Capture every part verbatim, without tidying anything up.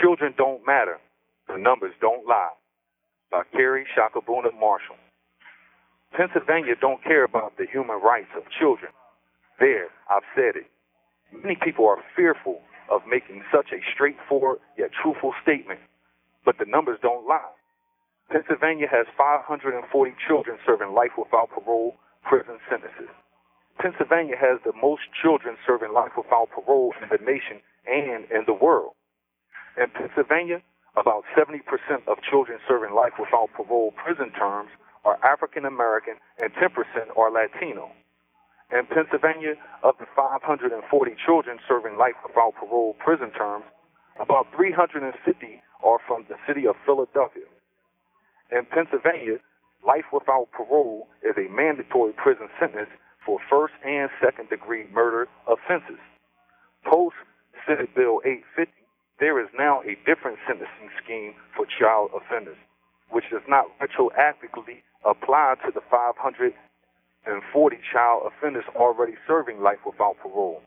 Children Don't Matter. The Numbers Don't Lie by Carrie Shakabuna Marshall. Pennsylvania don't care about the human rights of children. There, I've said it. Many people are fearful of making such a straightforward yet truthful statement, but the numbers don't lie. Pennsylvania has five hundred forty children serving life without parole prison sentences. Pennsylvania has the most children serving life without parole in the nation and in the world. In Pennsylvania, about seventy percent of children serving life without parole prison terms are African American and ten percent are Latino. In Pennsylvania, of the five hundred forty children serving life without parole prison terms, about three hundred fifty are from the city of Philadelphia. In Pennsylvania, life without parole is a mandatory prison sentence for first and second degree murder offenses. Post Senate Bill eight fifty, there is now a different sentencing scheme for child offenders, which does not retroactively apply to the five hundred forty child offenders already serving life without parole.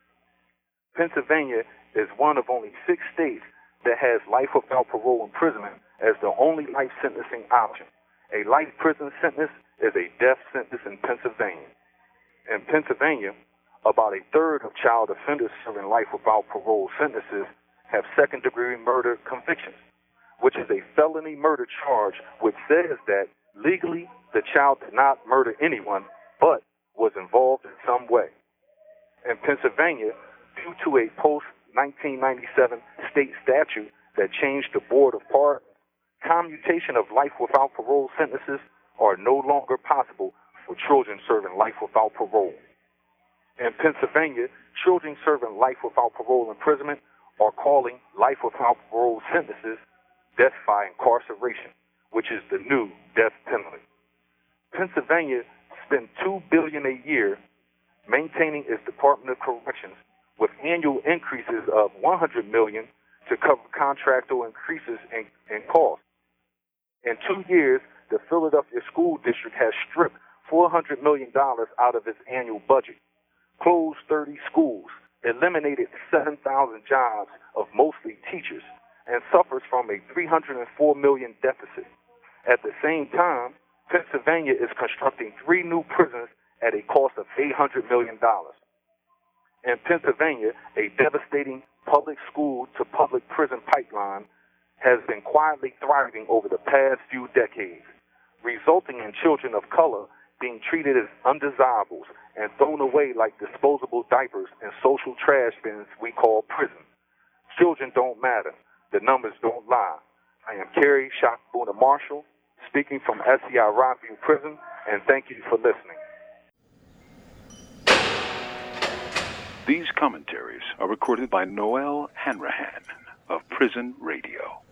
Pennsylvania is one of only six states that has life without parole imprisonment as the only life sentencing option. A life prison sentence is a death sentence in Pennsylvania. In Pennsylvania, about a third of child offenders serving life without parole sentences have second-degree murder convictions, which is a felony murder charge which says that legally the child did not murder anyone but was involved in some way. In Pennsylvania, due to a post nineteen ninety-seven state statute that changed the Board of Pardons, commutation of life without parole sentences are no longer possible for children serving life without parole. In Pennsylvania, children serving life without parole imprisonment are calling life without parole sentences death by incarceration, which is the new death penalty. Pennsylvania spends two billion dollars a year maintaining its Department of Corrections, with annual increases of one hundred million dollars to cover contractual increases in, in costs. In two years, the Philadelphia School District has stripped four hundred million dollars out of its annual budget, closed thirty schools, eliminated seven thousand jobs of mostly teachers, and suffers from a three hundred four million dollars deficit. At the same time, Pennsylvania is constructing three new prisons at a cost of eight hundred million dollars. In Pennsylvania, a devastating public school to public prison pipeline has been quietly thriving over the past few decades, resulting in children of color being treated as undesirables and thrown away like disposable diapers in social trash bins we call prison. Children don't matter. The numbers don't lie. I am Carrie Shakabuna Marshall, speaking from S C I Rockview Prison, and thank you for listening. These commentaries are recorded by Noel Hanrahan of Prison Radio.